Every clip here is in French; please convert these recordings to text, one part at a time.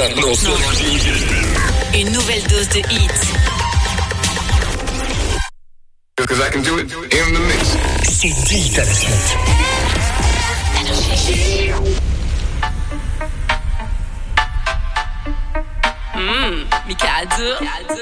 maintenant sur Une nouvelle dose de hits. Because I can do it in the mix. C'est dit à la suite. Mikado.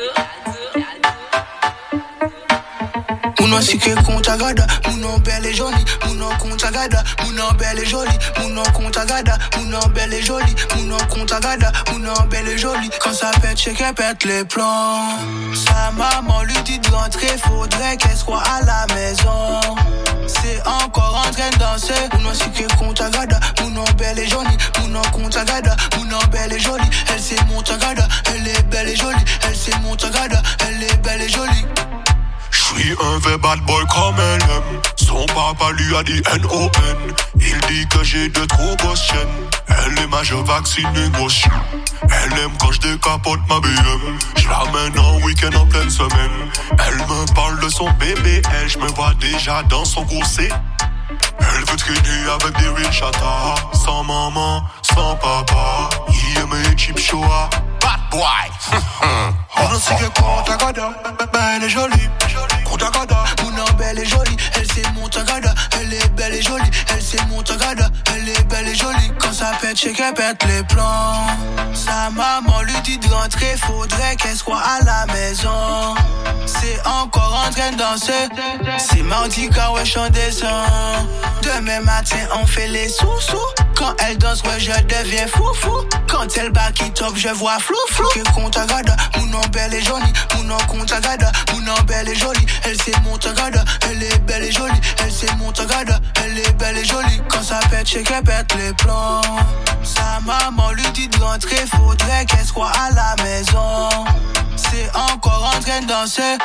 Mounon si que conta gada, mounon belle et jolie, mounon conta gada, mounon belle et jolie, mounon conta gada, mounon belle et jolie, mounon conta gada, mounon belle et jolie. Quand ça pète, c'est qu'elle pète les plombs. Sa maman lui dit de rentrer, faudrait qu'elle soit à la maison. C'est encore en train de danser. Mounon si que conta gada, mounon belle et jolie, mounon conta gada, mounon belle et jolie. Elle c'est mon tagada, elle est belle et jolie, elle c'est mon tagada, elle est belle et jolie. J'suis un vrai bad boy comme elle aime. Son papa lui a dit N-O-N. Il dit que j'ai de trop grosses chaînes. Elle est majeure vaccinée grosse chien. Elle aime quand j'décapote ma BM. J'l'amène en week-end en pleine semaine. Elle me parle de son bébé. Elle, j'me vois déjà dans son gossé. Elle veut traîner avec des real chatas. Sans maman, sans papa. Il aime les cheap shows. Bad boy. On sait que conta gada, belle et jolie. Conta gada, mounon belle et jolie. Elle c'est mon tagada, elle est belle et jolie. Elle c'est mon tagada, elle est belle et jolie. Quand ça pète, c'est qu'elle pète les plombs. Sa maman lui dit de rentrer, faudrait qu'elle soit à la maison. C'est encore en train de danser. C'est mardi car ouais j'en descends. Demain matin on fait les sous-sous. Quand elle danse ouais je deviens fou-fou. Quand elle back it up je vois flou-flou. Que conta gada, mounon belle et jolie, mounon conta gada, mounon belle et jolie. Elle c'est mon tagada, elle est belle et jolie. Elle c'est mon tagada, elle est belle et jolie. Quand ça pète, c'est qu'elle pète les plombs. Sa maman lui dit de rentrer, faudrait qu'elle soit à la maison. C'est encore en train de danser.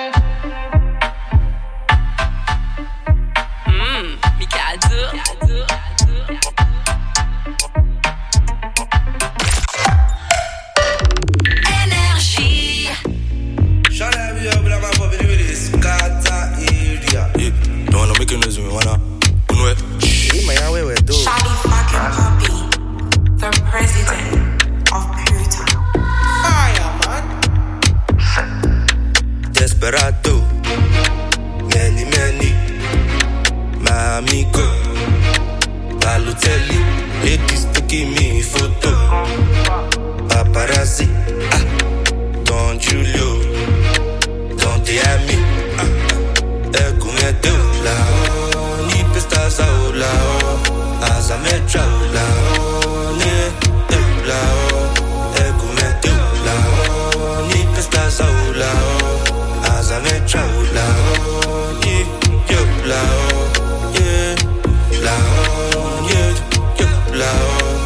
Mikado. Don't wanna make a noise with me, wanna. Shawty fucking puppy, the president of Pluto. Fire, man. Desperado, many, my amigo, Balotelli, ladies taking me photo, paparazzi, Don Julio, Don Diami, Ecumete la ni pestas la azametra la ni la Ecumete la ni pestas la azametra la ni la la la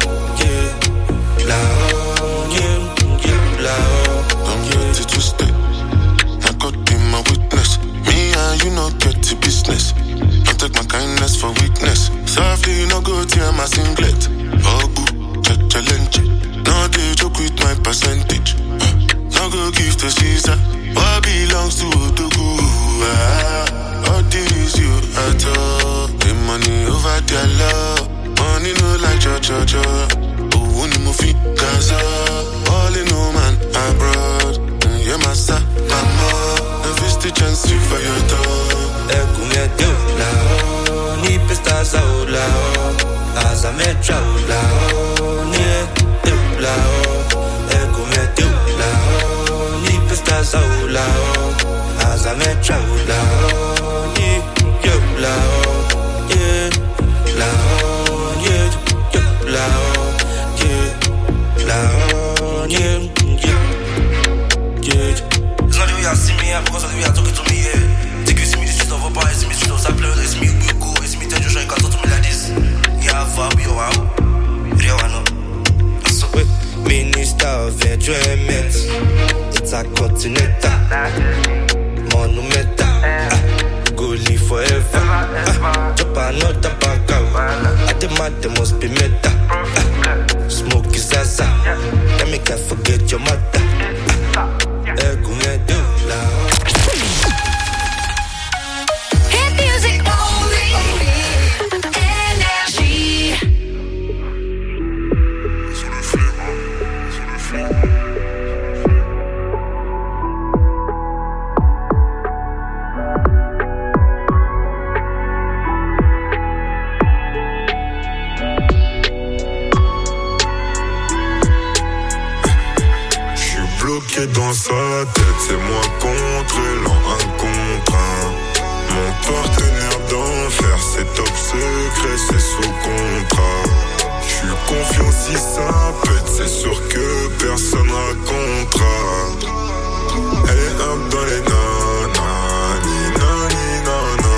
I'm here to twist it. I could be my witness. Me and you no get to business. Don't take my kindness for weakness. Softly you no go tear my singlet. Oh boo, challenge. No they joke with my percentage. No go give to Caesar. What belongs to Otoku? All this you at all. The money over their love. Money no like cho. Oh, only movie Gaza. All in no man abroad. Yeah, master, mama. The the chance to fire door. Ecumete la ni pestas la azametra la ni la Ecumete la ni pestas la azametra la ni la la It's not the way I see me, because of the way I talk it to me, yeah. Take you see me, the street of a bar, see me, street of Sapler, it's me, we go, it's me, tell you, you can talk to me like this. Yeah, Fab, yo, wow. Real one, so Minister of Enjoyment, it's a continental, monumental, go live forever. Drop another bank out, I demand there must be meta. Smoke is asa, let me can't forget your mother. Hit music only. Energy. bloqué dans sa tête, c'est moi contre l'an, un contre un. Mon partenaire d'enfer, c'est top secret, c'est sous contrat. J'suis confiant si ça pète, c'est sûr que personne racontera. Elle est up dans les nanas, ni nana.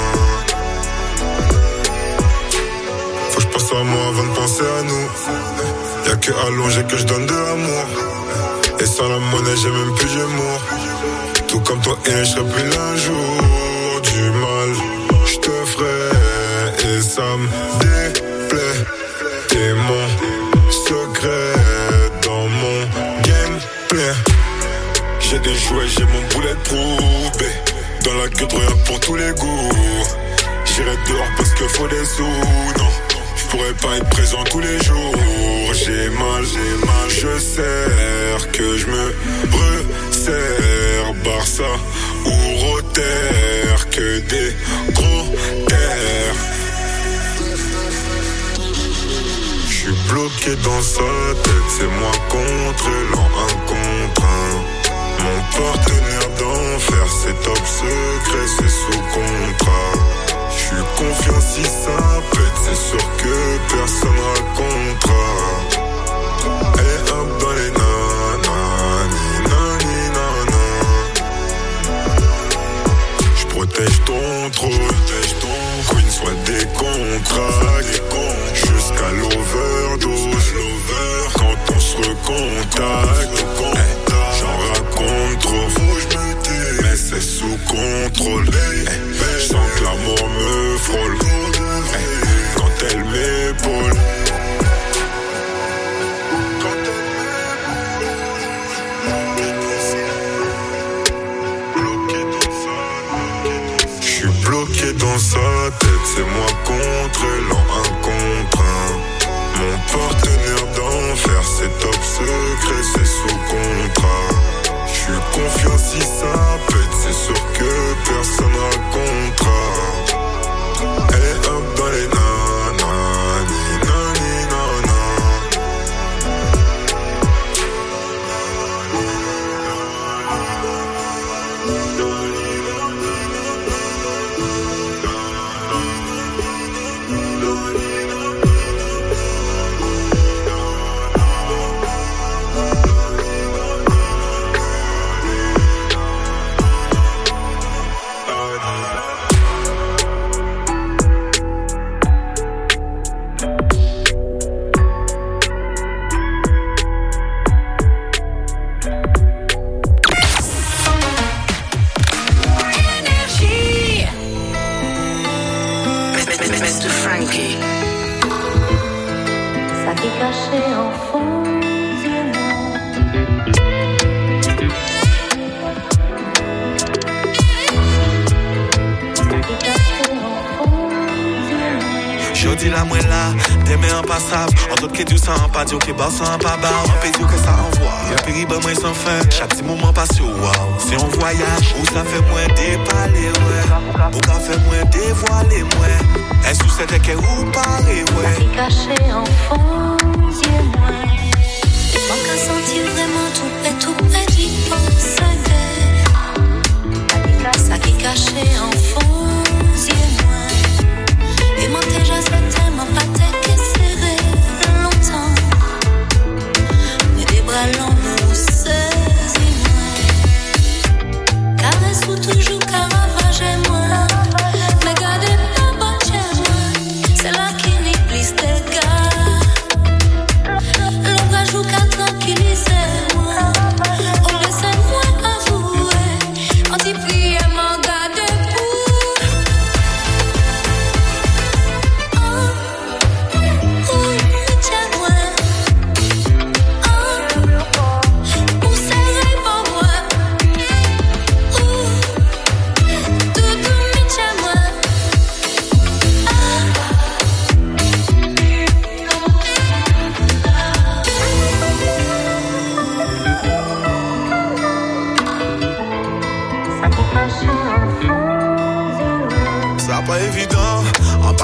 Faut que j'pense à moi avant de penser à nous. Y'a que allongé que j'donne de l'amour. Et sans la monnaie j'ai même plus d'humour. Tout comme toi et j'serai plus l'un jour. Du mal j'te ferai et ça me déplaît. T'es mon secret dans mon gameplay. J'ai des jouets, j'ai mon bulletproof. Dans la gueule rien pour tous les goûts. J'irai dehors parce que faut des sous. Non, j'pourrais pas être présent tous les jours. J'ai mal, je sers que je me resserre. Barça ou Rotter, que des gros terres. J'suis bloqué dans sa tête, c'est moi contre l'an, un contre un. Mon partenaire d'enfer, c'est top secret, c'est sous contrat. J'suis confiant si ça pète, c'est sûr que personne racontera. Elle est up dans les nanas, ni nana. J'protège ton trône, Queen soit des contrats, jusqu'à l'overdose. Quand on se recontacte, j'en raconte trop, mais c'est sous contrôle. J'sens que l'amour me frôle quand elle m'épaule. J'suis bloqué dans sa tête, c'est moi contre l'an, un contre un. Mon partenaire d'enfer, c'est top secret, c'est sous contrat. J'suis confiant si ça pète, c'est sûr que personne racontera. Elle est up dans les nanas, ni nana. Mr. Frankie. Ça t'est caché en fond des Jodi la mwen la, demain en passable. En tout cas, tout ça en pas dire que bas sans pas bas. En pays que ça envoie. Y'a péribe moi sans fin. Chaque petit moment passe wow. C'est un voyage où ça fait moins déballer, ouais. Ou ça fait moins dévoiler, ouais. Est-ce que c'était que ou parler, ouais. Ça t'est caché en fond des moins. Manque à sentir vraiment tout près d'y penser. Ça t'est caché en fond des moins. Et moi déjà certainement pas t'es que serré longtemps. Mais des bras longs nous saisis-moi. Caresse ou toujours caravage et moi. Mais gardez pas bon chez moi. C'est là qu'il n'y plus de gars. L'ombre joue qu'à tranquilliser moi. On laisse moi avouer. On t'y prie et m'en garde pour. Pour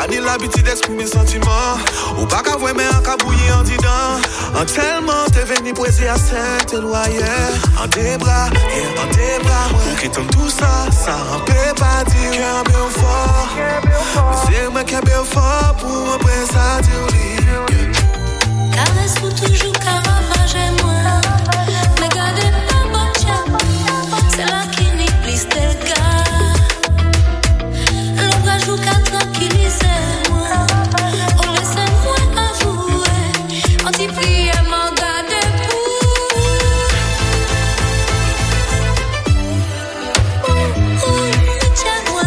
Pas ni l'habitude d'exprimer sentiments. Ou pas qu'à voir mais en cabouillé en dedans. En tellement t'es venu poser à Saint-Éloi, yeah. En tes bras, Pour qu'il tombe tout ça, ça en peut pas dire qu'il y a un bien fort. Mais c'est moi qui ai bien fort pour un prince à dire. Caresse ou toujours Caravage et moi. Mais gardez pas bon chien. C'est là qui n'y glisse tes gars. L'ombre joue qu'à tranquilliser moi. On laisse moi avouer. On t'y plie et m'en garde pour. Tiens-moi.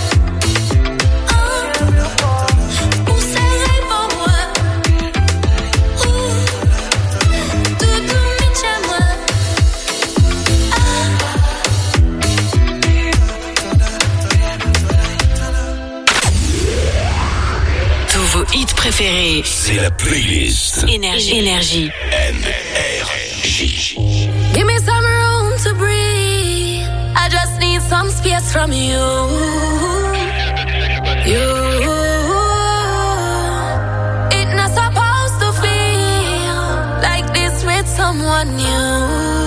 Pour serrer pour moi. Vos hits préférés. C'est la playlist Énergie. NRJ. Give me some room to breathe. I just need some space from you. It's not supposed to feel like this with someone new.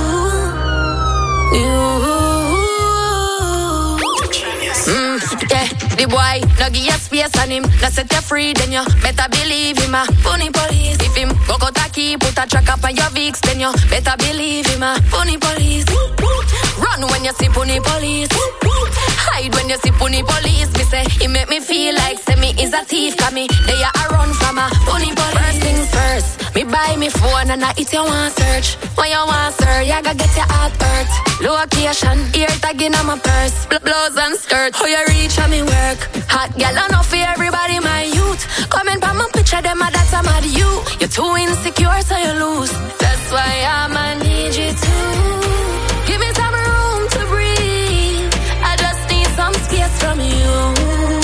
Yeah, the boy, no give you space on him. No set you free, then you better believe him. Funny police, if him go out a key, put a track up on your Vicks, then you better believe him. Funny police, run when you see funny police. Hide when you see funny police. Me say, he make me feel like say me is a thief. Cause me, they are run from a funny police. First things first, me buy me phone and I eat you want search. When you want search, you gotta get your heart hurt. Location, ear tagging on my purse. Blouse and skirt, how you reach on me work. Hot gal enough for everybody, my youth. Comment on my picture, them a that's I'm at you. You're too insecure, so you lose. That's why I'ma need you to give me some room to breathe. I just need some space from you.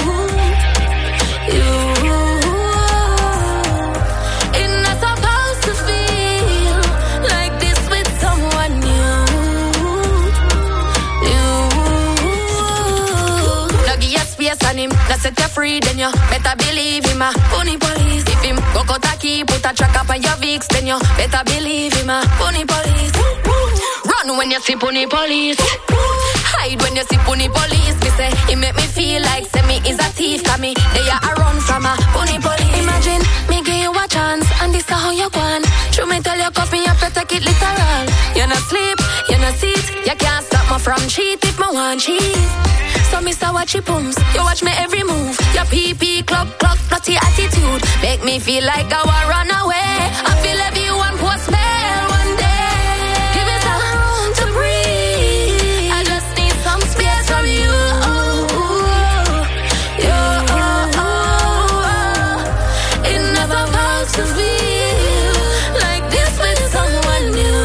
It's not supposed to feel like this with someone new. No give you space on him, no set you free, then you better believe him. Funny police, if him go out a key, put a track up on your Vicks, then you better believe him. Funny police, run when you see funny police. Hide when you see funny police. Me say, he make me feel like say me is a thief. Cause me, they are run from a funny police. Imagine, me give you a chance, and this is how you want. True me tell you coffee, you have to take it literal. You not sleep, you not sit, you can't stop me from cheat if me want cheat. So me say watch your pumps, you watch me every move. Your PP, clock, naughty attitude. Make me feel like I want run away. I feel everyone post mail one day. Give me some room to breathe. I just need some space from you. It's not supposed to feel like this with someone new.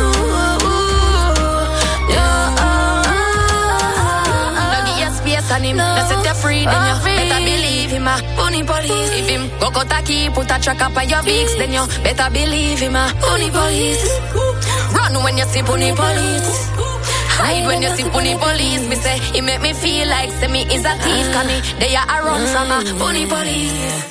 No give you space on him, no set you free, then you better believe him. Funny police, if him go out a key, put a track up on your Vicks, then you better believe him. Funny police, run when you see funny police. Hide when you see funny police. Me say, he make me feel like say me is a thief. Cause me, they are run from a funny police.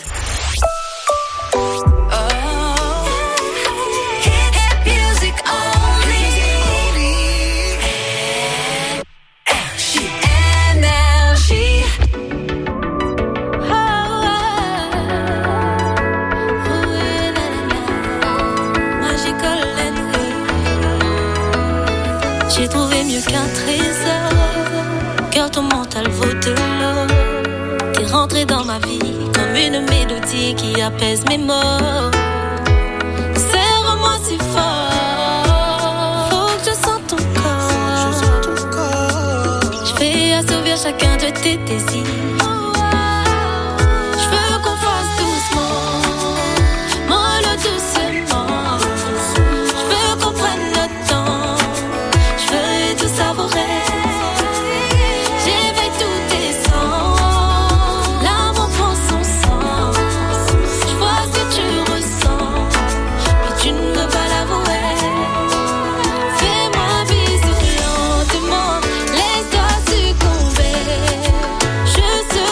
J'ai trouvé mieux qu'un trésor. Cœur, ton mental vaut de l'or. T'es rentré dans ma vie comme une mélodie qui apaise mes maux. Serre-moi si fort. Faut que je sente ton corps. Je vais assouvir chacun de tes désirs. Je veux qu'on fasse doucement, mollo doucement. Je veux qu'on prenne notre temps. Tout savourer, j'éveille tous tes sens. L'amour prend son sens. Je vois ce que tu ressens, mais tu ne veux pas l'avouer. Fais-moi bisou lentement, laisse-toi succomber. Je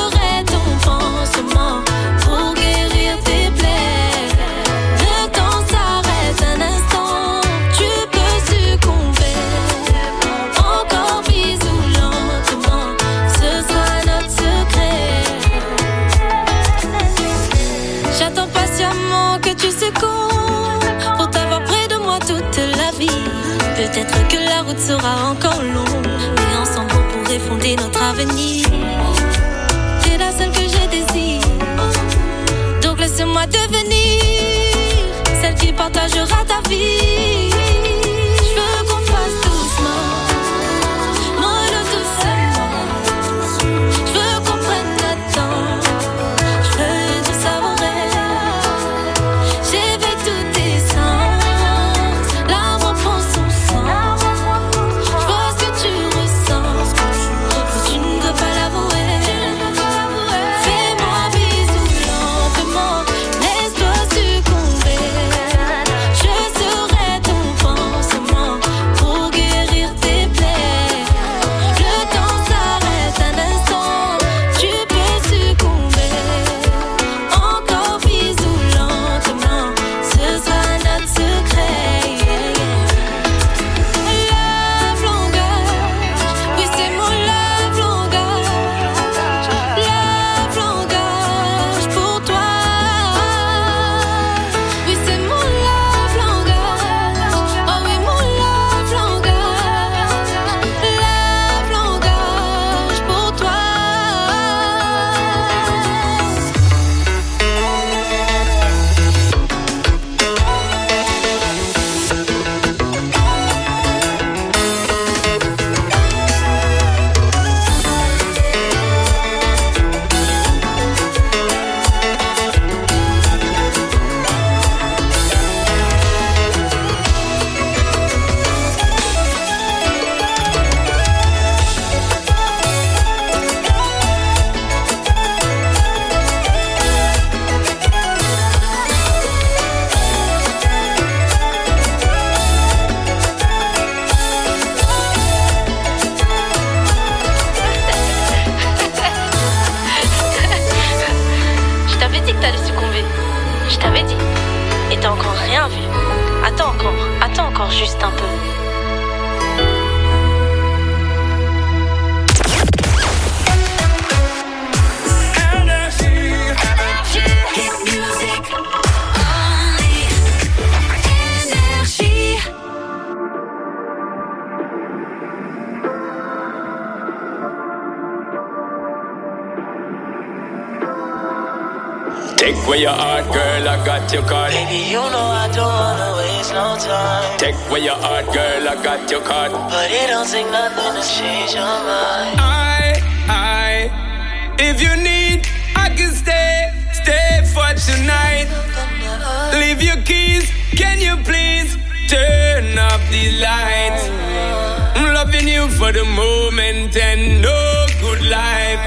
Peut-être que la route sera encore longue, mais ensemble on pourrait fonder notre avenir. T'es la seule que je désire, donc laisse-moi devenir celle qui partagera ta vie. Je veux qu'on fasse doucement, mollo doucement. Je veux qu'on prenne notre temps, je veux tout savourer. J'éveille tous tes sens, l'amour prend son sens. Je vois ce que tu ressens, mais tu ne veux pas l'avouer. Fais-moi un bisou lentement, laisse-toi succomber. Je serai ton pansement pour guérir tes plaies. Le temps s'arrête un instant, tu peux succomber. Encore bisou lentement, ce sera notre secret. Love langage, oui c'est mon love langage. Love langage pour toi. Oui c'est mon love langage. Oh oui mon love langage. Love langage pour toi. Je t'avais dit que t'allais succomber. Je t'avais dit. Et t'as encore rien vu. Attends encore juste un peu. Take away your heart, girl, I got your card. Baby, you know I don't wanna waste no time. Take away your heart, girl, I got your card. But it don't take nothing to change your mind. If you need, I can stay for tonight. Leave your keys, can you please turn off the lights? I'm loving you for the moment and no good life.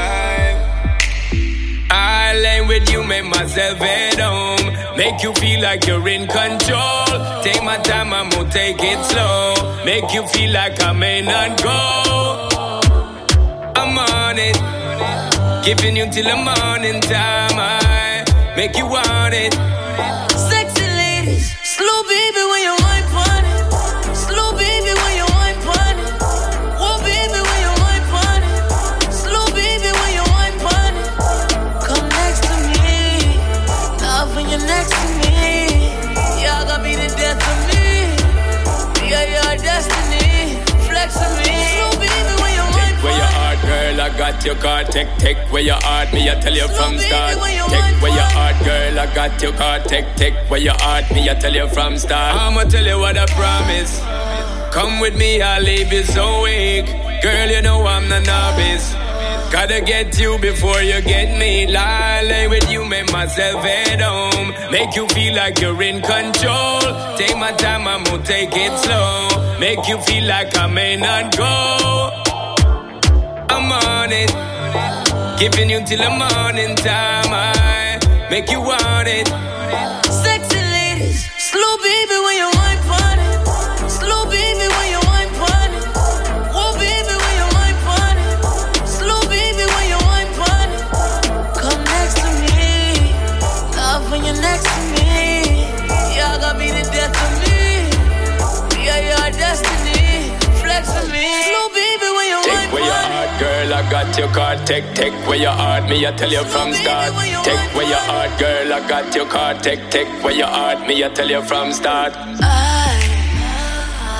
I lay with you, make myself at home. Make you feel like you're in control. Take my time, I'm gonna take it slow. Make you feel like I may not go. I'm on it, giving you till the morning time. I make you want it. Sexy ladies, slow baby when you wine pon it. Slow baby when you wine pon it. Whoa baby when you wine pon it. Slow baby when you wine pon it. Come next to me, love when you're next to me. Y'all gonna be the death of me. Yeah, your destiny, flex on me. Slow baby when you wine Where your heart, girl, I got your card. Take where your heart, me, I tell you from start. Take where your heart, girl, I got your card. Take where your heart, me, I tell you from start. I'ma tell you what I promise. Come with me, I'll leave you so weak. Girl, you know I'm the novice. Gotta get you before you get me. Lay with you, make myself at home. Make you feel like you're in control. Take my time, I'm gonna take it slow. Make you feel like I may not go. I'm on it, giving you till the morning time. I make you want it. Sexy ladies, slow baby when you wine pon it. Slow baby when you wine pon it. Whoa baby when you wine pon it. Slow baby when you wine pon it. Come next to me, love when you're next to me. Y'all gonna be the death of me. Yeah, your destiny, flex on me. Slow baby when you wine where your heart, girl, I got your card. Take where your heart, me, I tell you from start. Take where your heart, girl, I got your card. Take where your heart, me, I tell you from start.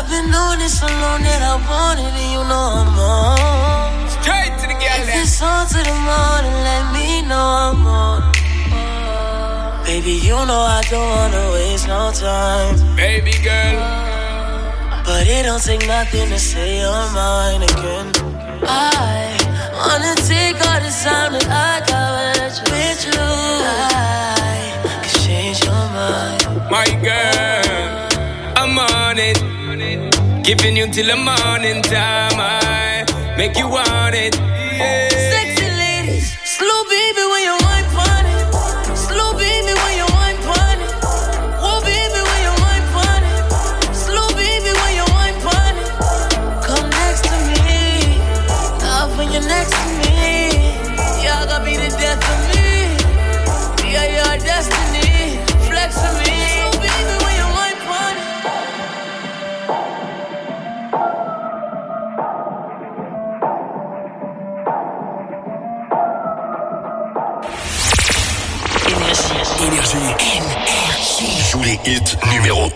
I've been doing it so long that I want it, and you know I'm on. Straight to the girl. If it's on to the morning, let me know I'm on. Baby, you know I don't wanna waste no time. Baby girl. But it don't take nothing to say you're mine again. I wanna take all the time that I got with you. I can change your mind. My girl, I'm on it. Giving you till the morning time. I make you want it. Yeah. Sexy ladies, slow baby when you wine pon it. Slow baby when you wine pon it. Oh baby when you wine pon it. Slow baby when you wine pon it. Come next to me, love when you're next to me. Y'all gonna be the death of me. Yeah, your destiny, flex for me. Slow baby when you wine pon it. Énergie joue les hits numéro 1.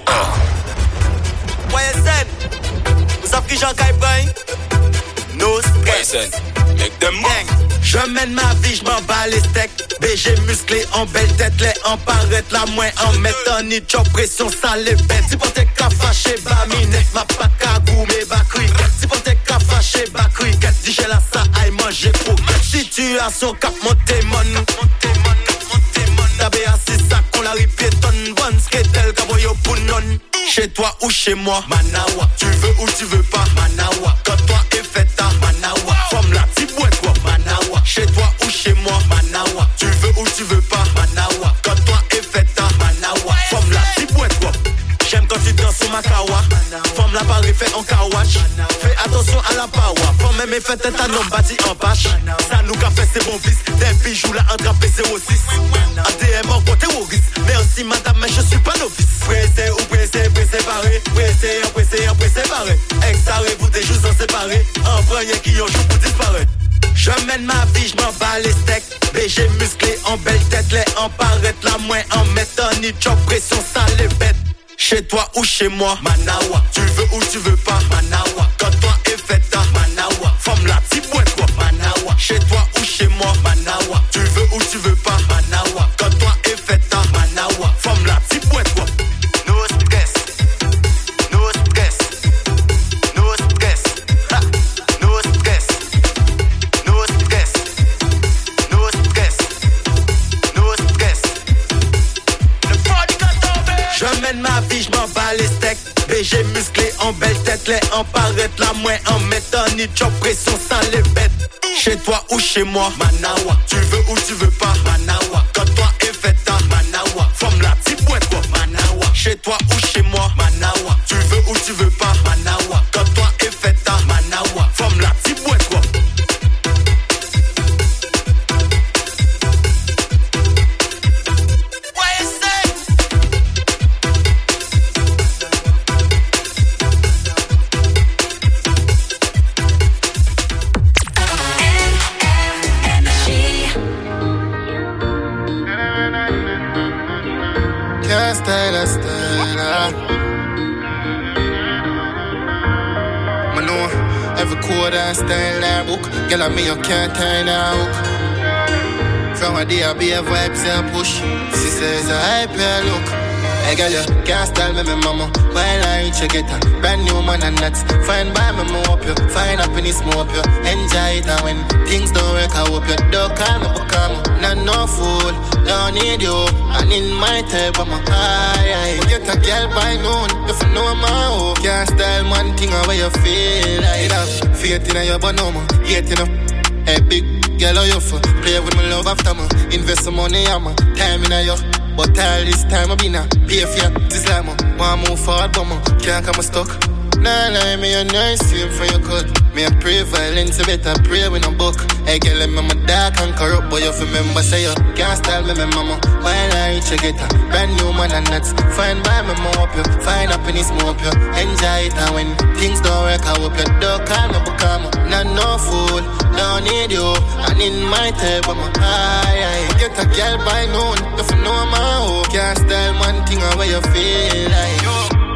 YSN, vous savez qui Jean-Kai Brain? No stress. Make them gang. Je mène ma vie, je m'en bats les steaks. BG musclé en belle tête, les en paraître la moins en mettant ni job pression, ça les bête. Si pour tes cas fâché, bah minette, ma pas cagou, mais bah cri. Si pour tes cas fâché, bah cri. Qu'est-ce que j'ai là, ça aille manger pour. Situation cap monté mon. D'abé assis ça qu'on la ripiétonne. Bonne sketel, kaboyo pour non. Chez toi ou chez moi, Manawa. Tu veux ou tu veux pas, Manawa. Quand toi est fait ta Manawa. Forme la petite boîte quoi, Manawa. Chez toi ou chez moi, Manawa. Tu veux ou tu veux pas, Manawa. Quand toi est fait ta Manawa. Forme la petite boîte quoi. J'aime quand tu danses sur ma kawa. Forme la parée fait en kawach. Fais attention à la power. Forme même fait tête un homme bâti en pâche. Ça nous qu'a fait c'est bon fils. Des bijoux là attrapé 06. ADM en côté au risque. Merci madame mais je suis pas novice. Pressé ou pressé, pressé paré. Pressé paré. Exaré vous des jours en séparés. En premier qui en joue pour disparaître. Je mène ma vie, je m'en bats les steaks. BG musclé en belle tête. Les en paraître la moins en mettant ni job pression ça les bête. Chez toi ou chez moi, Manawa. Tu veux ou tu veux pas, Manawa. Quand toi est fait ta Manawa. Forme la petite boîte quoi, Manawa. Chez toi ou chez moi, Manawa. Tu veux ou tu veux pas, Manawa. Quand toi est fait ta Manawa. Forme la petite boîte quoi. No stress, no stress, no stress, ha. No stress, no stress, no stress, no stress. Le party got over. Je mène ma vie, je m'en bats les steaks. BG musclé en belle tête, les en paraître la moins en mettant ni job pression, ça les bête. Chez toi ou chez moi, Manawa. Tu veux ou tu veux pas, Manawa. Quand toi est fait ta Manawa. Forme la petite boîte quoi, Manawa. Chez toi ou chez moi, Manawa. Tu veux ou tu veux pas, Manawa. Quand toi est fait ta Manawa. Forme la petite boîte quoi. And style that book, girl, I mean you can't turn a hook. From a day I be a vibes and push. She says I hype your look. Hey girl, you can't style me, mama. While I reach you get a brand new man and that's fine by me, more up you. Find happiness, more up you. Enjoy it and when things don't work, I hope you don't call me, become not no fool. Don't need you, and in my type, I'm a high. Get a girl by noon, if you know my hoe. Can't style one thing the way you feel. I have faith in your bonoma, hate in hey big girl, how you for? Play with my love after me. Invest some money, I'm a time in you. But all this time I be now, pay for you. This like me, want move forward, but me can't come stuck. Nah, me a nice same for your cut. Me a pray violence, you better pray with no book. Hey girl, I'm a dark and corrupt, but you remember say you can't style me, mama. While I reach you get a brand new man and that's fine by me, more up you. Find happiness, more up you. Enjoy it and when things don't work, I hope you don't call me, become not no fool. Don't need you, and in my type, I'm a high. Get a girl by noon, if you know my hoe. Can't style one thing the way you feel like.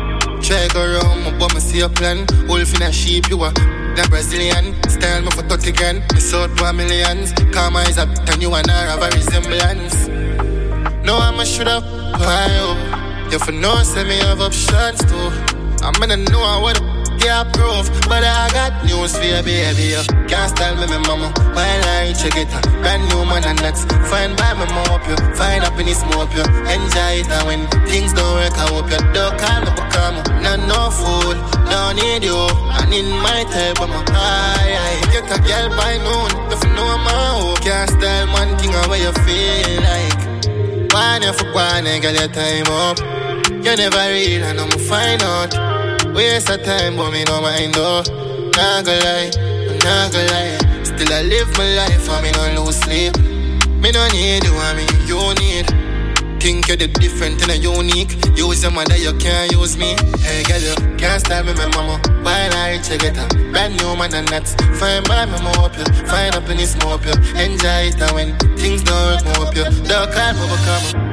Try go round, but me see a plan. Wolf in a sheep, you are the Brazilian. Style me for 30 grand, me sold for millions. Karma is up, and you and I have a resemblance. No, I'ma shoot up, why oh? You for no, say me have options too. I'm gonna know what yeah, proof, but I got news for you, baby. You can't style me, mama. While I check it, brand new man and that's fine by me, hope you find happiness, hope you enjoy it. And when things don't work, I hope you don't call me, become no fool, don't need you. And in my type, I'm a high. Get a girl by noon, if you know my hope. Can't style one thing away you feel like. One you for one, girl, your time up. You never real, and I'ma find out. Waste of time, but me no mind though. Not gonna lie, not gonna lie. Still I live my life, and me no lose sleep. Me no need you, I mean you need. Think you're the different and a unique. Use your mother, you can't use me. Hey girl, you can't style me, my mama. Why not check it out? Brand new man and that's fine by me, hope you find happiness, hope you enjoy it. And when things don't work, hope you don't call me, become.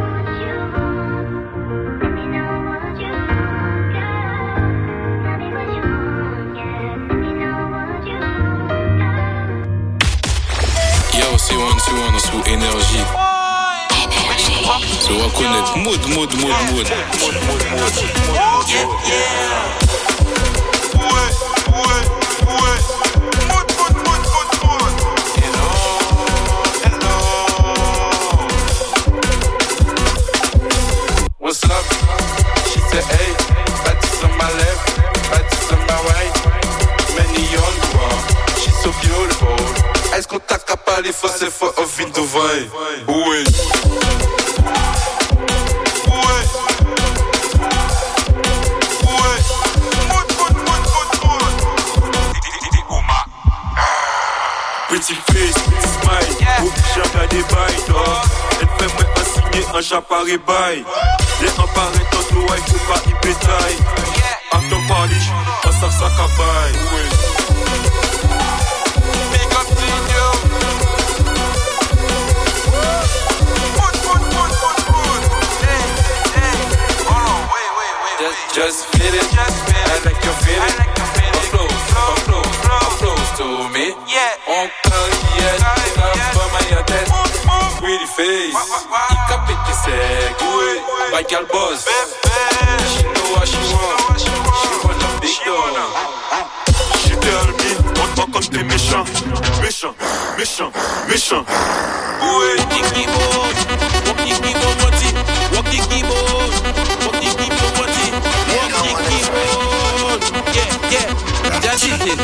C'est one sous énergie. Tu vas reconnaître mood. What's up? She said, hey, bâtisse on my left, bâtisse on my right. Many young girl, she's so beautiful. Est-ce qu'on t'a capable fazer for a vida vai? Ué. Pretty face, pretty smile. Ou jamais des bails, toi. Elle fait moi pas signer un chaparé bail. Les emparés tantôt, ouais, faut pas y pétaille. After party, on s'en sac à bail. Just feel it, I like your feeling. Close to me. On carrière, pas ma tête. Pretty face, il capite que c'est. By girl boss, she know what she want. She want a big dog. She tell me, on va comme t'es méchant. Ouais, walk the keyboard, walk the keyboard. Yeah, that is it.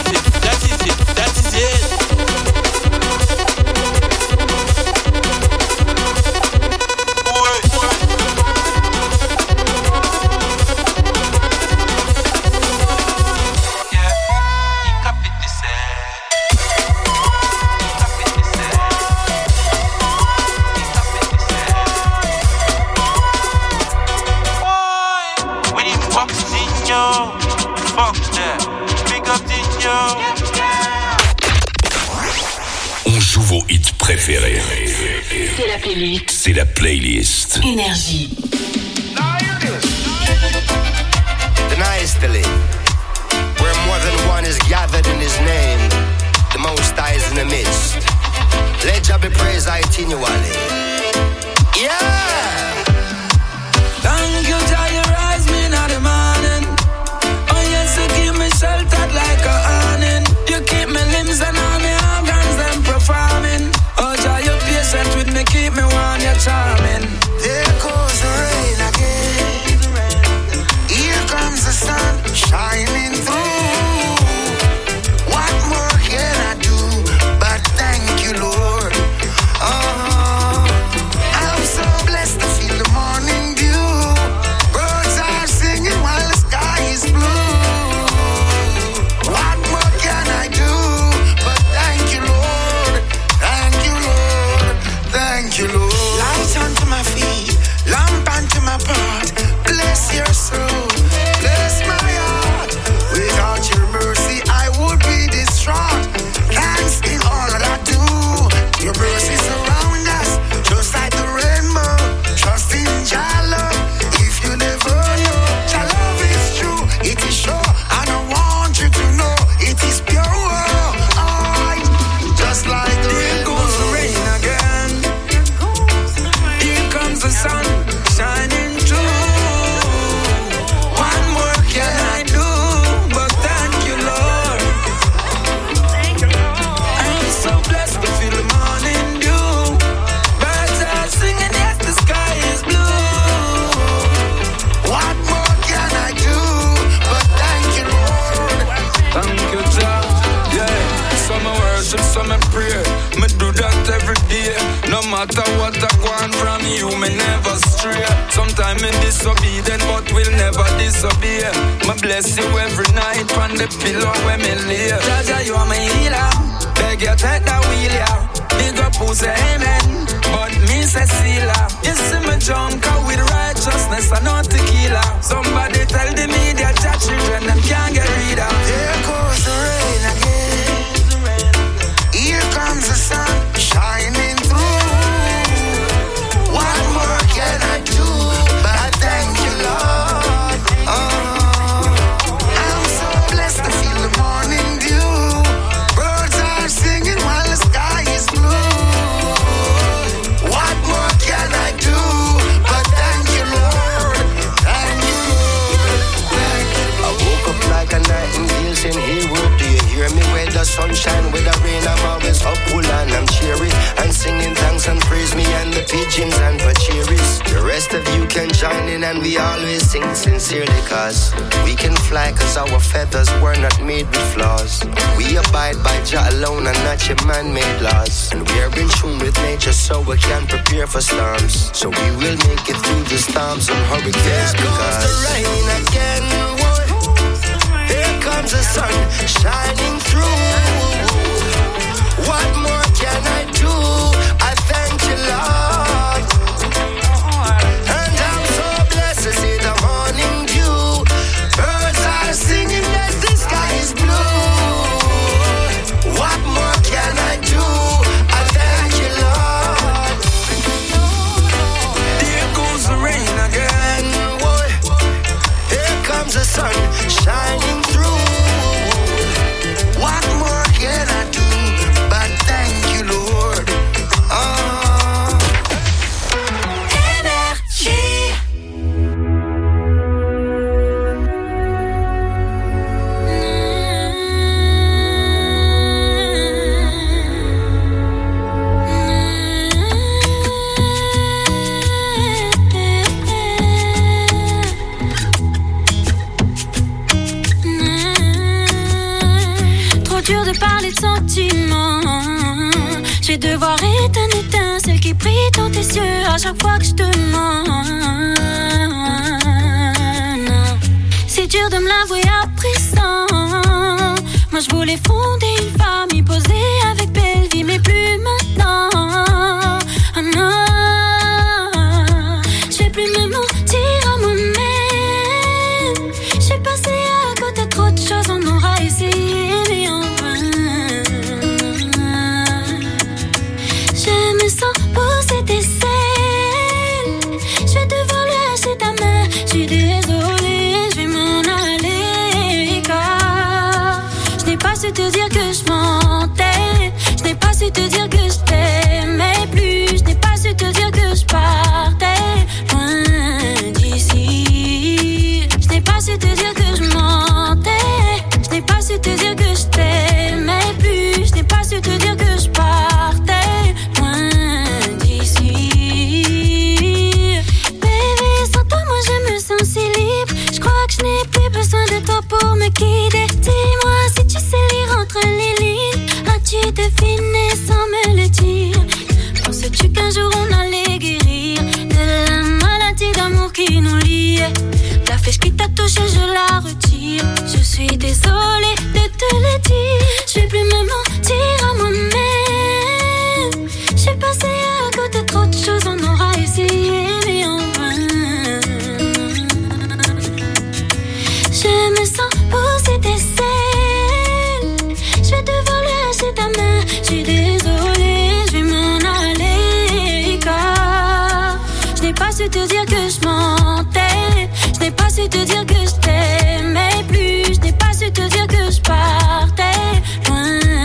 On joue vos hits préférés. C'est la playlist. Énergie. Nicely, where more than one is gathered in his name, the Most High is in the midst. Let Jah be praised continually. Yeah. Thank you, Jah, you rise me in the morning. Oh yes, you keep me sheltered like a awning. You keep me limbs and all my organs them performing. Oh Jah, you patient with me, keep me warm, you're charming. There goes the rain again. Here comes the sun shining through. What more can I do but thank you, Lord? Oh. matter what I want from you, me never stray. Sometimes me disobedient, but will never disobey. Me bless you every night on the pillow where me lay. Jaja, you are my healer. Beg you take the wheel, yeah. Big up who say amen, but me say Sila. You see me jump out with righteousness and not tequila. Somebody tell the media that children them can't get rid of. There goes the rain again. Here comes the sun shining through. What more can I do? But thank you, Lord. I'm so blessed to feel the morning dew. Birds are singing while the sky is blue. What more can I do? But thank you, Lord. Thank you, Lord. I woke up like a nightingale saying, hey, word, do you hear me? Where the sunshine, with the rain, I'm always up, cool and I'm cheery. And singing thanks and praise me and the pigeons and for cherries. The rest of you can join in and we always sing sincerely, cause we can fly cause our feathers were not made with flaws. We abide by Jah alone and not your man-made laws. And we are in tune with nature so we can prepare for storms. So we will make it through the storms and hurricanes. There goes the rain again, boy. Here comes the sun shining through. What more can I do? I thank you, Lord. And I'm so blessed to see the morning dew. Birds are singing as the sky is blue. What more can I do? I thank you, Lord. There goes the rain again, boy. Here comes the sun shining through. What more can I do? But thank you, Lord. Énergie. Trop dur de parler de sentiments. Je vais devoir éteindre l'étincelle qui brille dans tes yeux à chaque fois que je te demande. C'est dur de me l'avouer à présent. Moi je voulais fonder une famille posée avec belle vie, mais plus maintenant. Ah non, je vais plus me mentir à moi-même. J'ai passé à côté de trop de choses, on aura essayé, mais en vain. Je me sens pousser tes ailes. Je vais devoir lâcher ta main. Je suis désolée, je vais m'en aller, car je n'ai pas su te dire que je mentais. Je n'ai pas su te dire que je t'aimais plus. Je n'ai pas su te dire que je partais loin d'ici. Je n'ai pas su te dire que je mentais. Je n'ai pas su te dire que je t'aimais plus. Je n'ai pas su te dire que je partais loin d'ici. Bébé, sans toi, moi je me sens si libre. Je crois que je n'ai plus besoin de toi pour me guider. Dis-moi si tu sais lire entre les lignes. As-tu deviné sans me le dire? Penses-tu qu'un jour on allait guérir de la maladie d'amour qui nous lie? La flèche qui t'a touché, je la retire. Je suis désolée de te le dire. Je vais plus me mentir à moi-même. J'ai passé à côté de trop de choses, on aura essayé, mais en vain. Je me sens pousser tes ailes. Je vais devoir lâcher ta main. Je suis désolée, je vais m'en aller, car je n'ai pas su te dire que je mentais. Je n'ai pas su te dire que je t'aimais plus. Je n'ai pas su te dire que je partais loin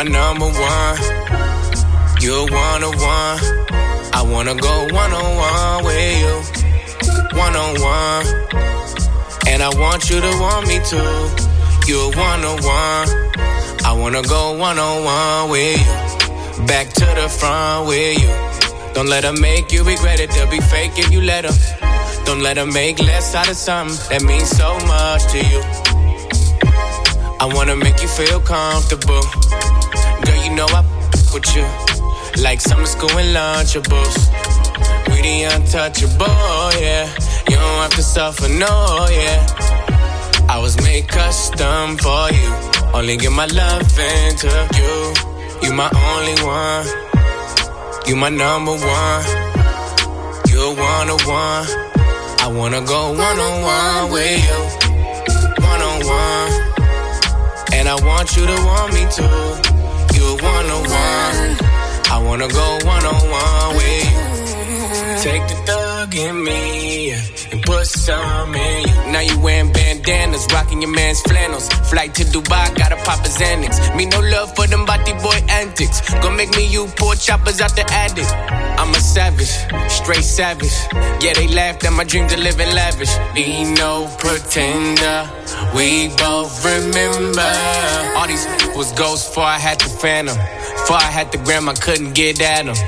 my number one. You're one-on-one. I wanna go one-on-one with you. One-on-one. And I want you to want me too. You're one-on-one. I wanna go one-on-one with you. Back to the front with you. Don't let them make you regret it. They'll be fake if you let them. Don't let them make less out of something that means so much to you. I wanna make you feel comfortable. Girl, you know I with you. Like summer school and Lunchables. We the untouchable, yeah. You don't have to suffer, no, yeah. I was made custom for you. Only give my love into you. You my only one. You my number one. You're one-on-one. I wanna go one-on-one with you. One-on-one. And I want you to want me too. You're one-on-one. I wanna go one-on-one with you. Take the thug in me and put some in you. Now you wearing bandanas, rocking your man's flannels. Flight to Dubai, gotta pop his Xanax. Me no love for them body boy antics. Gonna make me you poor choppers out the attic. I'm a savage, straight savage. Yeah, they laughed at my dream to live in lavish. Be no pretender, we both remember. All these was ghosts before I had the phantom. Before I had the gram, I couldn't get at them.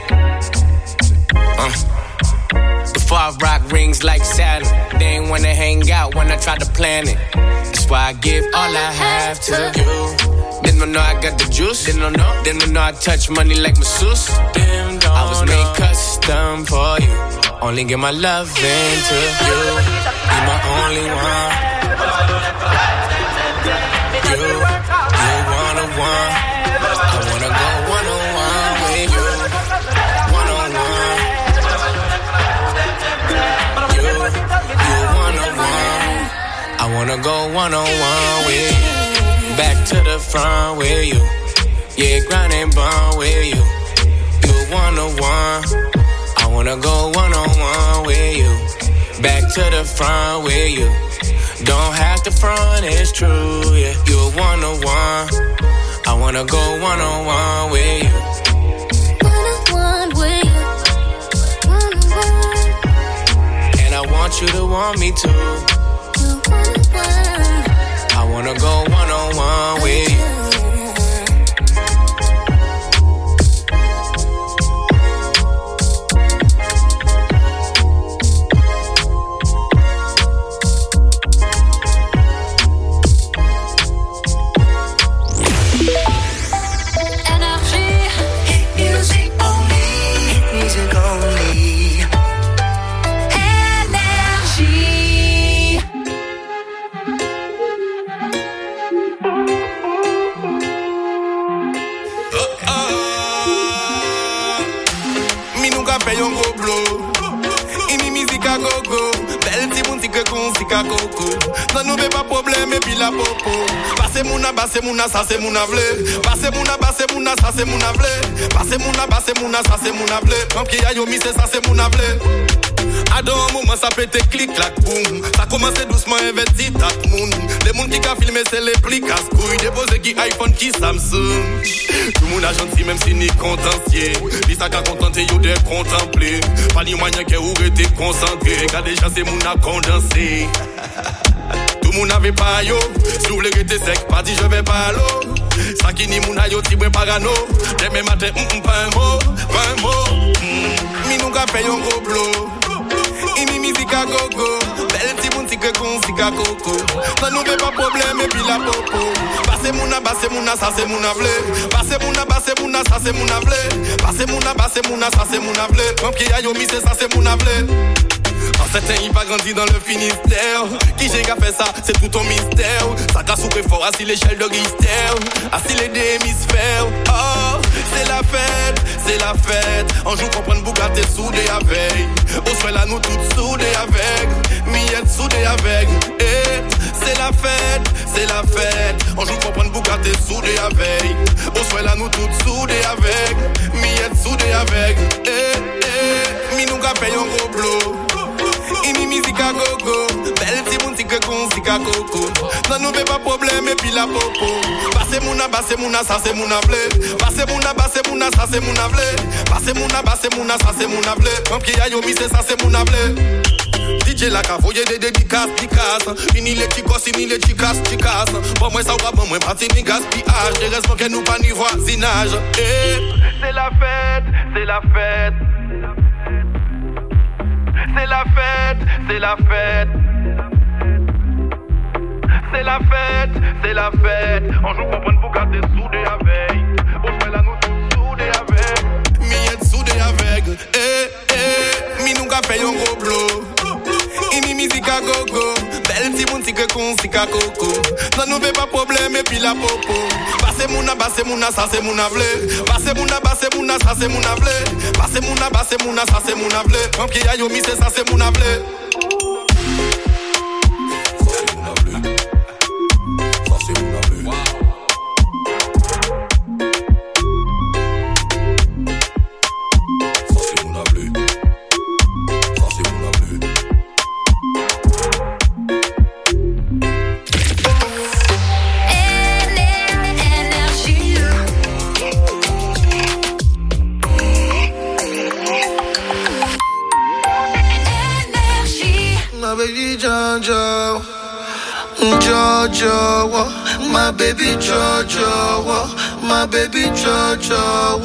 Before I rock rings like Saturn. They ain't wanna hang out when I try to plan it. That's why I give all I have to you. They don't know I got the juice. They don't know I touch money like masseuse. I was made custom for you. Only give my love into you. You my only one. You one-on-one. I wanna go one-on-one with you. One-on-one. You one-on-one. I wanna go one-on-one with you. Back to the front with you. Yeah, grind and bond with you. You one-on-one. I wanna go one-on-one with you. Back to the front with you. Don't have to front, it's true, yeah. You're one-on-one. I wanna go one-on-one with you. One-on-one with you. One-on-one. And I want you to want me too. You're one-on-one. I wanna go one-on-one with you. Non nous veut pas problème et puis la popo. Passez mouna, ça c'est mouna vle. Passez mouna, ça c'est mouna vle. Passez mouna, ça c'est mouna vle. Comme qui a yo mis ça c'est mouna vle. À un moment ça pète clic clac boum. Ça commence doucement investi tac moun. Les moun qui ka filmer c'est les plis casse-couilles. Déposer qui iPhone qui Samsung. Tout moun a gentil même si ni contentieux. Dis ça qu'a contenté yo de contempler. Pas ni moyen que ou rete concentré. Car déjà c'est moun a condensé. Tout moun avait pas yo. Si vous voulez rester sec, pas dit je vais pas à l'eau. Ça qui ni moun a yo ti bwe parano. Demain matin pas un mot. Mi nou ka paye un gros blow. Ini musique à gogo. Belle ti moun ti que con si ka coco. Ça nous fait pas problème et puis la popo. Passez mouna, ça c'est mouna vle. Passez mouna, ça c'est mouna vle. Passez mouna, ça c'est mouna vle. Comme qui a yo mis ça c'est mouna vle. En certain, il pas grandi dans le Finistère. Qui j'ai qu'à fait ça, c'est tout ton mystère. Ça casse souper fort, assis l'échelle de Richter. Assis les deux hémisphères. Oh, c'est la fête. On joue comprendre Bugatti soudé avec. Au soir là, nous toutes soudés avec. Miette soudé avec. Et c'est la fête. On joue comprendre Bugatti soudé avec. Au soir là, nous toutes soudés avec. Miette soudé avec. Et mi nous qu'a fait un gros blow. Ini musique à gogo. Belle ti moun ti que con si ka coco. Non nous veut pas problème et puis la popo. Basse mouna, ça c'est mouna vle. Basse mouna, ça c'est mouna vle. Basse mouna, ça c'est mouna vle. Comme qui a yo mis ça c'est mouna vle. DJ la ka voye de dédicace. Fini les chicas. Bon moi ça va, bon moi parti ni gaspillage. Des raisons que nous pas ni voisinage. C'est la fête. C'est la fête. On joue pour prendre pour garder soudé avec. On fait la nous soudé avec. Mi est soudé avec. Mi nous ka fait un gros blow. Ini musique à gogo. Belle si moun si que con si ka coco. Non nous fait pas problème et puis la popo. Basse mouna, ça c'est mouna vle. Basse mouna, ça c'est mouna vle. Basse mouna, ça c'est mouna vle. Comme qui a yo mis ça c'est mouna vle. Jojo, my baby Jojo, my baby Jojo.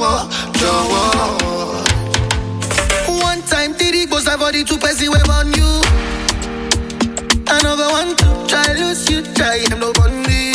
One time, Diddy goes I've already too busy wave on you. I never want to try lose you, try I'm no bunny.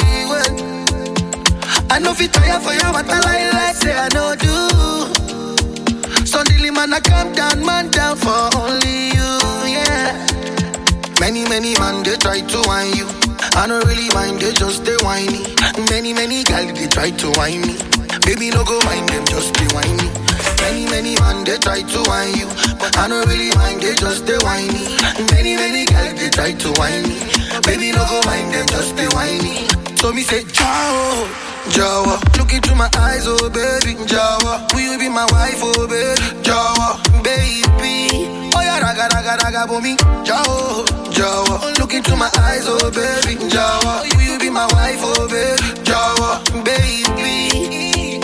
I know if you try for you, but I like say I know do. Suddenly man I come down, man down for only you, yeah. Many man they try to whine you. I don't really mind, they just they whiny. Many girls they try to whine me. Baby no go mind them, just they whiny. Many man they try to whine you, but I don't really mind, they just they whiny. Many girls they try to whine me. Baby no go mind them, just they whiny. So me say Jawa, look into my eyes, oh baby, Jawa. Will you be my wife, oh baby, Jawa, baby. Oh yeah, raga, bomi, Jawa. Look into my eyes, oh baby, Jawa. Will you be my wife, oh baby, Jawa, baby.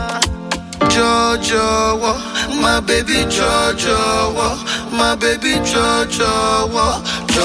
Jawa, my baby, Jawa, my baby, Jawa.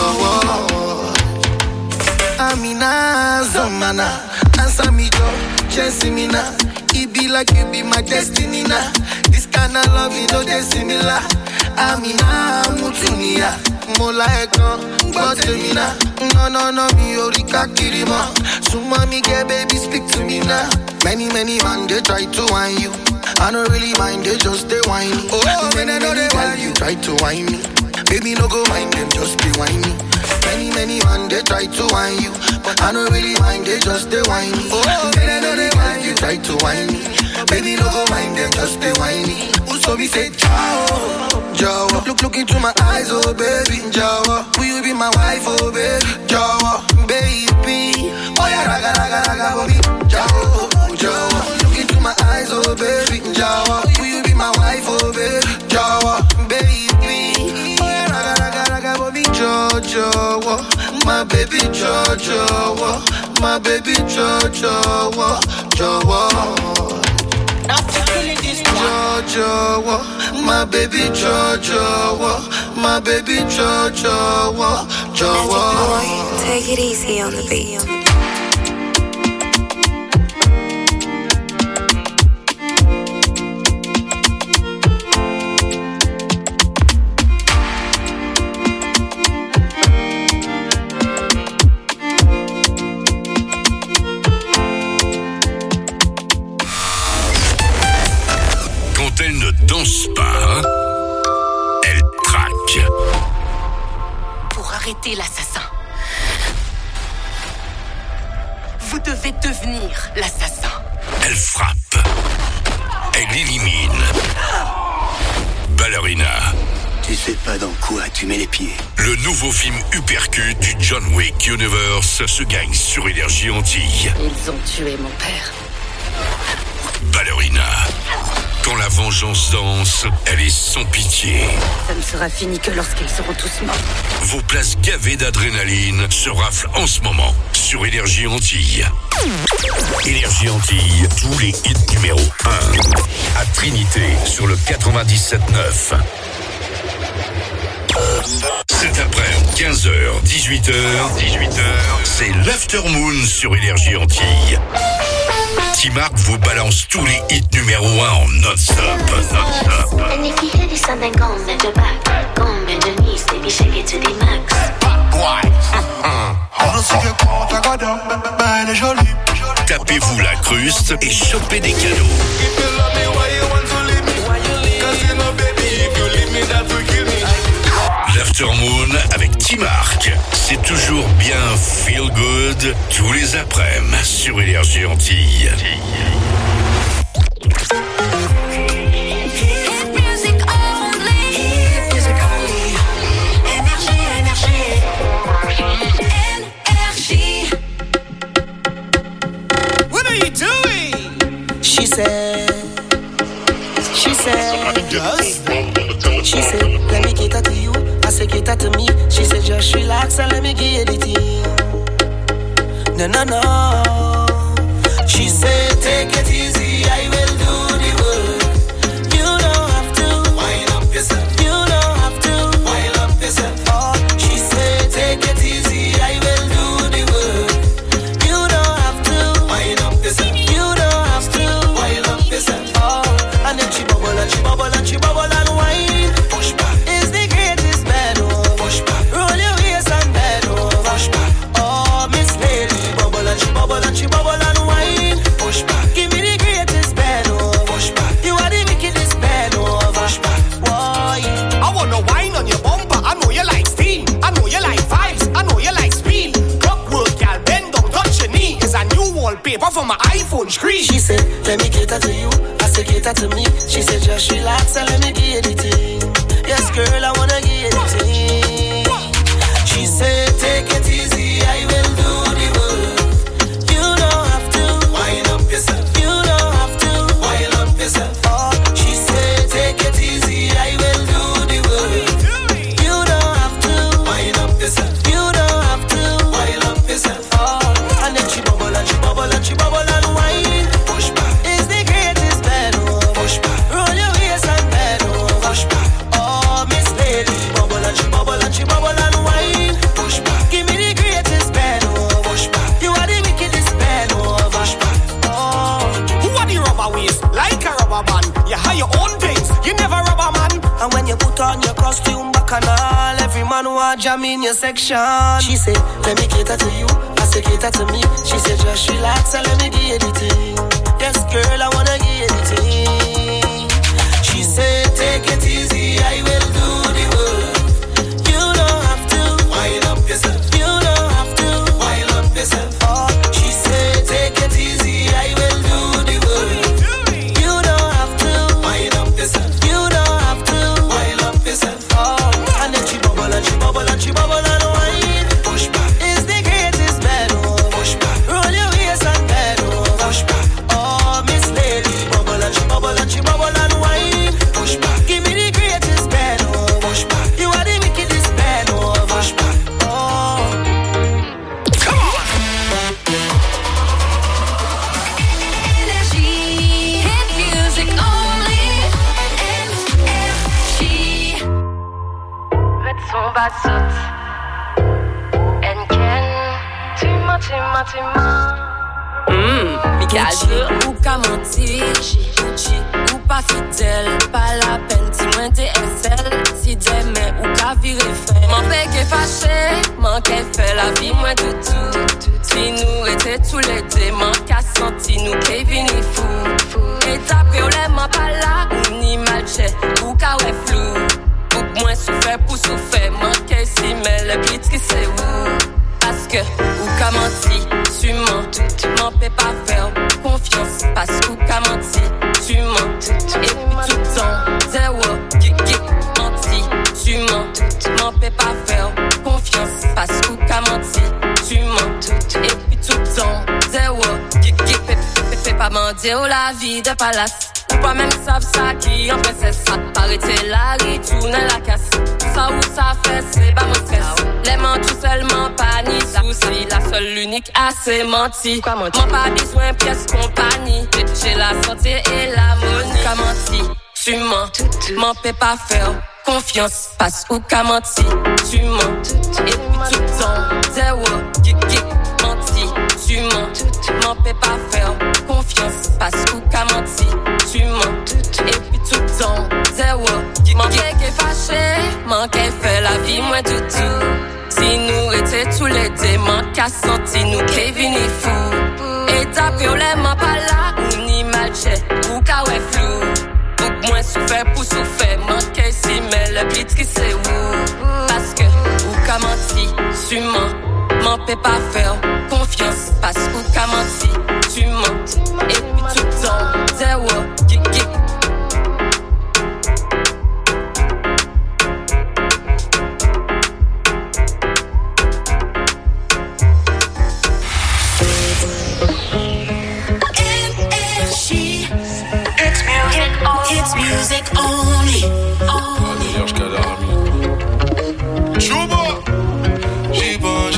Amina, Zomana, answer me, Chelsea me now. It be like you be my destiny now. This kind of love, you know, they're similar. Amina, Mutunia, Mola Ekon, Guatemala. No, me Orika Kirima. So mommy, get baby, speak to me now. Many man, they try to whine you. I don't really mind, they just they whine me. Oh, many girls, you try to whine me. Baby, no go mind them, just be whine me. Many man, they try to whine you, but I don't really mind, they just they whine me. Oh, many girls, you try to whine me. Baby, no go mind them, just they whine me. So me say, Jawa, look into my eyes, oh baby, Jawa. Will you be my wife, oh baby, Jawa, baby. Oh yeah, raga, baby, Jawa. Look into my eyes, oh baby, Jawa. Will you be my wife, oh baby, Jawa, baby. Oh yeah, raga, baby, Jawa. My baby, Jawa. My baby, Jawa. Jawa, my baby Jawa, my baby Jawa. Take it easy on the beat. Elle ne danse pas, elle traque. Pour arrêter l'assassin, vous devez devenir l'assassin. Elle frappe, elle élimine. Ballerina. Tu sais pas dans quoi tu mets les pieds. Le nouveau film Uppercut du John Wick Universe se gagne sur Énergie Antilles. Ils ont tué mon père. Ballerina. Quand la vengeance danse, elle est sans pitié. Ça ne sera sera fini que lorsqu'ils seront tous morts. Vos places gavées d'adrénaline se raflent en ce moment sur Énergie Antilles. Énergie Antilles, tous les hits numéro 1. À Trinité, sur le 97.9. Cet après-midi, 15h, 18h, c'est l'Aftermoon sur Énergie Antilles. T-Mark vous balance tous les hits numéro 1 en non-stop. And if you hear this and then go and bend your back, go and bend your knees, baby, shake it to the max. Tapez-vous la cruste et chopez des cadeaux. L'Aftermoon avec T-Mark, c'est toujours bien feel good tous les après-midi sur Énergie Antilles. What are you doing? She said, let me get that to you. I said, get that to me. She said, just relax and let me get it in. No. She said, take it easy, I will do the work. You don't have to wind up yourself. You don't have to wind up yourself. Oh, she said, take it easy, I will do the work. You don't have to wind up yourself. You don't have to wind up yourself. Oh, and then she bubble and she bubble and she bubble and wine. Push back is the greatest bed over. Push back, roll your waist and bend over. Push back, oh Miss Lady, bubble and she bubble and she bubble and wine. Push back, give me the greatest bed over. Push back, you are the wickedest bed over. Push back, why? I wanna wine on your bumper. I know you like steam. I know you like vibes. I know you like speed. Clockwork, girl, bend down, touch your knee. It's a new wallpaper for my iPhone screen. She said, let me cater to you. I said, cater to me. She said, just relax and let me get it in. Yes, girl, I wanna get it in. She said, take it easy, I will do the work. You don't have to wind up yourself. You don't have to wind up yourself. Oh, she said, take it easy, I will do the work. You don't have to wind up yourself. You don't have to wind up yourself. Oh, and then she bubble and she bubble and she bubble and wine. Push back is the greatest bed over. Push back, roll your waist and bend over. Push back, oh Miss Lady, bubble and she bubble and she bubble and wine. Push back, give me the greatest bed over. Push back, you are the wickedest bed over. Push back, oh. Who are the rubber waist? Like a rubber band. You have your own things, you never rubber man. And when you put on your costume back and all, every man want jam in your section. She said, let me cater to you. I said, cater to me. She said, just relax and let me get it in. Yes, girl, I wanna get it in. She said, take it easy, I will do the work. You don't have to wind up yourself. You don't have to wind up yourself. Oh, she said, take it easy, I will do the work. You don't have to wind up yourself. You don't have to wind up yourself. Oh, and then she bubble and she bubble and she bubble and wine. Push back is the greatest bed over. Push back, roll your waist and bend over. Push back, oh Miss Lady, bubble and she bubble and she bubble and wine. Push back, give me the greatest bed over. Push back, you are the wickedest bed over. Push back, oh. Come on. Energy, hit music only. Energy. Met son bazout En Ken Tima. Gucci, ou ka menti, Gucci, ou pas fidèle. Pas la peine, dis-moi TSL. Si demain ou ka vire fait. M'en pégue fâché, manqué fait la vie moins de tout. Si nous étions tous l'été, m'en qu'a senti nous Kevin et fou. Et d'après on l'aime pas là, ou ni malché, ou ka ouais flou. Ou moins souffert pour souffert, manqué si mais le beat qui c'est où. Parce que, ou ka menti, tu mens, m'en peux pas faire confiance. Parce que, ou ka menti, tu mens, et puis tout le temps, zéro, menti, tu mens, m'en peux pas faire confiance. Parce que, ou ka menti, tu mens, et puis tout le temps, zéro, fais pas mentir la vie de palace. Ou pas même savent ça qui en fait c'est ça. Arrêtez la ritourne la casse. clinique assez menti. M'en pas besoin pièce compagnie. J'ai la santé et l'harmonie. Qu'a menti, tu mens, m'en peux pas faire confiance. Passe ou qu'a menti, tu mens. Et puis tout le temps, zéro, kick, menti, tu mens, m'en peux pas faire confiance. Passe ou qu'a menti, tu mens. Et puis tout le temps, zéro, manqué qu'est fâché, manqué fait la vie moins du tout. Si nous étions tous les deux, manqué à sentir nous Kevin et fou. Et d'après on l'aime pas là, ou ni malché, ou qu'à ouais flou. Ou moins souffert pour souffert, manqué si mais le blitz c'est où. Parce que, ou qu'à menti, tu mens, m'en peux pas faire confiance. Parce ou qu'à menti, tu mens. Et puis tout le temps, zéro, kick. It's music only. D'ailleurs, je cadre Army. Choubo, j'y pense.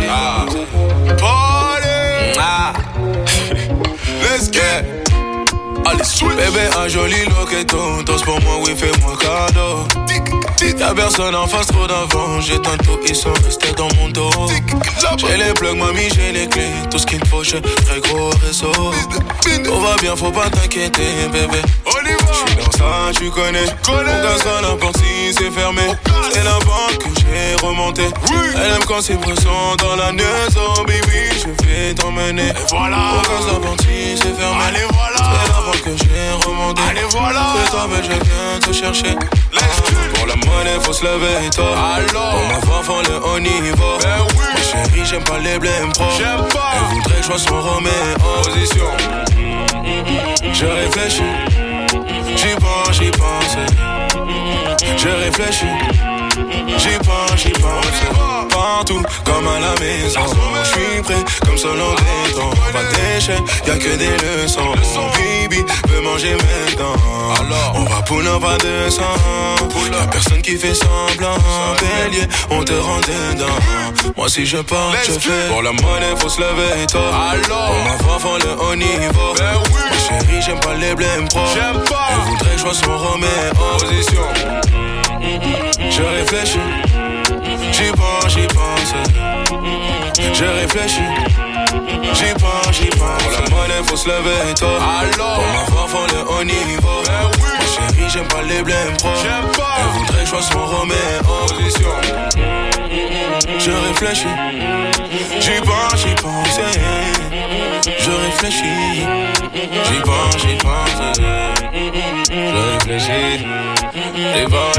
Party. Let's get. Allez, switch. Bébé, un joli loqueton. Tous pour moi, oui, fais-moi cadeau. Y'a personne en face, trop d'avant. J'ai tantôt, ils sont restés dans mon dos. J'ai les plugs, mamie, j'ai les clés. Tout ce qu'il me faut, j'ai très gros réseau. Tout va bien, faut pas t'inquiéter, bébé. J'suis dans ça, tu connais. On casse pas n'importe si c'est fermé. C'est la banque que j'ai remonté. Elle aime quand c'est pressant dans la maison, baby. Je vais t'emmener. Voilà. On casse la porte si c'est fermé. Allez, voilà. C'est la banque que j'ai remonté. Allez, voilà. C'est toi, mais je viens te chercher. Pour la monnaie, faut se lever tôt. Pour ma femme, le haut niveau. Ma chérie, j'aime pas les blèmes pro. Elle voudrait que je sois son Roméo. Position. Je réfléchis. J'y pense. Je réfléchis. J'y pense. Partout, comme à la maison. J'suis prêt, comme selon des temps. Pas d'échec, y'a que des leçons. Bibi veut manger maintenant. On va pour pas de sang. Y'a personne qui fait semblant. Bélier, on te rend dedans. Moi si je pars, je fais. Pour la monnaie, faut se lever tôt. Pour ma femme, le haut niveau. Ma chérie, j'aime pas les blèmes pro. Elle voudrait que je sois son Roméo. Position. Je réfléchis. J'y pense. Je réfléchis. J'y pense. Pour la monnaie, faut se lever tôt. Pour ma femme, le haut niveau. Ma chérie, j'aime pas les blèmes pro. Elle voudrait que je sois son Roméo. Position. Je réfléchis. J'y pense. Je réfléchis. J'y pense. Je réfléchis. J'y pense.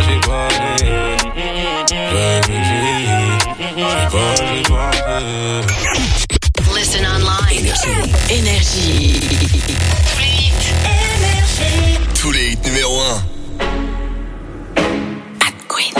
Listen online. Énergie. Tous les hits numéro 1. Queen.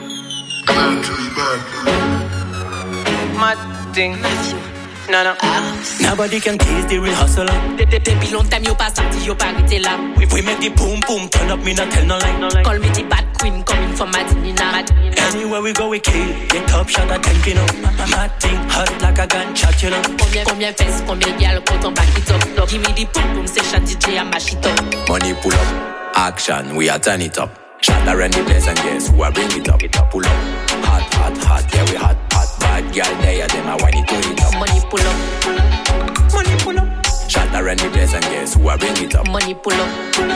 Mad thing. No. Nobody can tease the real hustler. Depuis longtemps, yo pas sorti, yo pas arrêté là. We make the boom boom, turn up, me not tell no lie. Call me the bad queen, coming from Madinina. Anywhere we go, we kill. The top shot at 10 pino. Mad thing, hot like a gunshot, you know. Combien fesses, combien gal, quand on back it up. Give me the boom boom, session DJ, I mash it up. Money pull up, action, we are turn it up. Shot around the place and guess who I bring it up. Pull up, hot, yeah we hot. Bad girl there, them I want it to it up. Money pull up. Shot around the place and guess who I bring it up. Money pull up.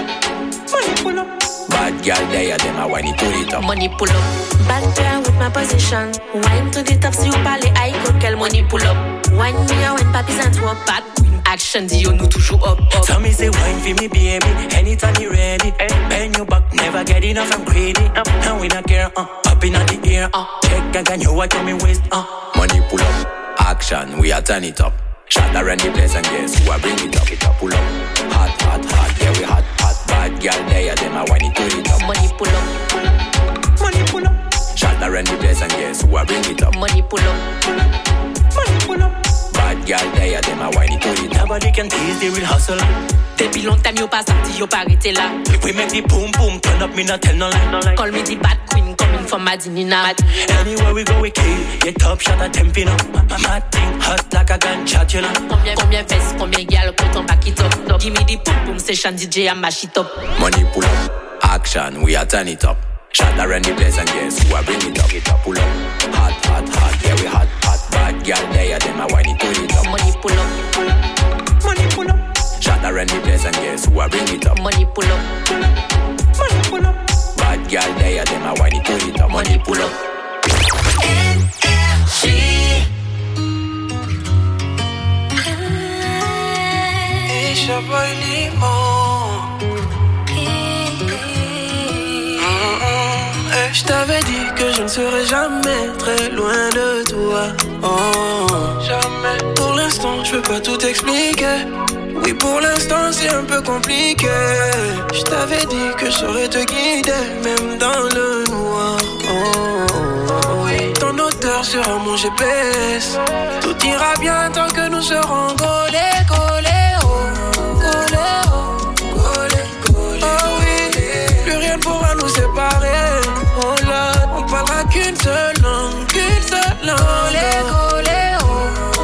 Bad girl there, them I want it to it up. Money pull up. Bad girl with my position. Wine to the top, si vous parlez high, quel money pull up. Wine me a when papis and swap bad queen. Action, Dio, nous toujours up. Tell me say wine for me, baby. Anytime you ready. Bend your back, never get enough, I'm greedy. And we not care, up in the ear. Check again, you watch me waist, Money pull up, action, we are turn it up. Shot around the place and guess who I bring it up. Pull up, hot, yeah we hot. Bad girl there, them I want it to it up. Money pull up. Shot around the place and guess who I bring it up. Money pull up. Bad girl there, them I want it to it up. Nobody can tease the real hustler. Depuis longtemps, yo pas sorti, yo pas arrêté là. We make the boom boom, turn up, me not tell no lie. Call me the bad queen, coming from for Madinina. Anywhere we go, we kill. Get top shot at temping up. My thing hot like a gunshot, you know. Combien fesses, combien gal, quand pack it up. Give me the pum pum session, DJ, I mash it up. Money pull up, action, we are turn it up. Shot around the place and yes, who are bring it up, pull up. Hot, hot, hot, yeah we hot, hot. Bad girl there, them a whine it, pull it up. Money pull up, money pull up. Shot around the place and yes, who are bring it up. Money pull up, money pull up. Bad girl there, them a whine it, pull it up. Money pull up. Isha boy Limon. Je t'avais dit que je ne serais jamais très loin de toi. Oh, jamais. Pour l'instant, je peux pas tout expliquer. Oui, pour l'instant, c'est un peu compliqué. Je t'avais dit que je saurais te guider, même dans le noir. Oh, oui. Ton odeur sera mon GPS. Tout ira bien tant que nous serons collés, collés, oh, collés, oh, collés, collés. Oh oui, plus rien ne pourra nous séparer. Oh là, on parlera qu'une seule langue, qu'une seule langue. Collés, collés, oh.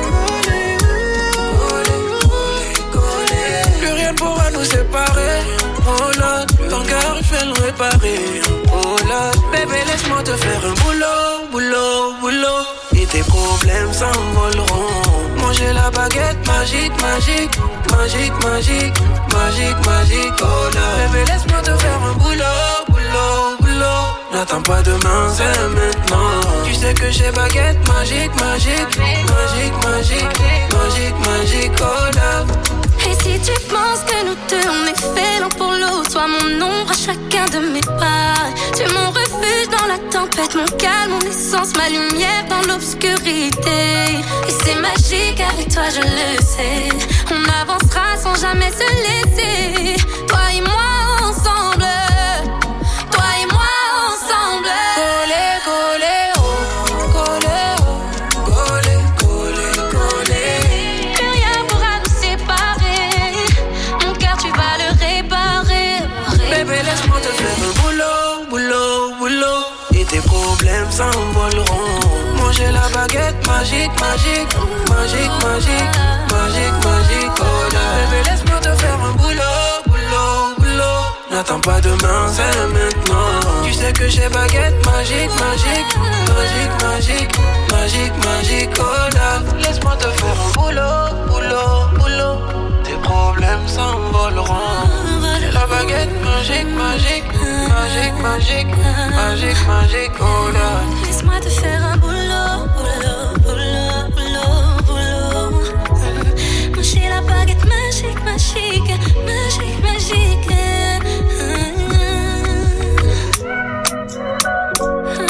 Nous séparer, oh là, ton cœur je vais le réparer, oh là, bébé laisse-moi te faire un boulot, boulot, boulot, et tes problèmes s'envoleront. Manger la baguette magique, magique, magique, magique, magique, magique, oh là, bébé laisse-moi te faire un boulot, boulot, boulot. N'attends pas demain, c'est maintenant. Tu sais que j'ai baguette magique, magique, magique, magique, magique, magique, oh là. Et si tu penses que nous deux on est faits l'un pour l'autre, sois mon ombre à chacun de mes pas. Tu es mon refuge dans la tempête, mon calme, mon essence, ma lumière dans l'obscurité. Et c'est magique avec toi, je le sais. On avancera sans jamais se laisser. Toi et moi ensemble. Toi et moi ensemble. Collé, collé, oh, collé, oh, collé, collé, collé. Plus rien pourra nous séparer. Mon cœur, tu vas le réparer. Bébé, laisse-moi te faire un boulot, boulot, boulot. Et tes problèmes s'envoleront. Manger la baguette magique, magique, magique, magique, magique, magique, oh là. Bébé, laisse-moi te faire un boulot, boulot, boulot. N'attends pas demain, c'est maintenant. Tu sais que j'ai baguette magique, magique, magique, magique, magique, magique, oh là. Laisse-moi te faire un boulot, boulot, boulot. Tes problèmes s'envoleront. La baguette magique, magique, magique, magique, magique, magique, oh là.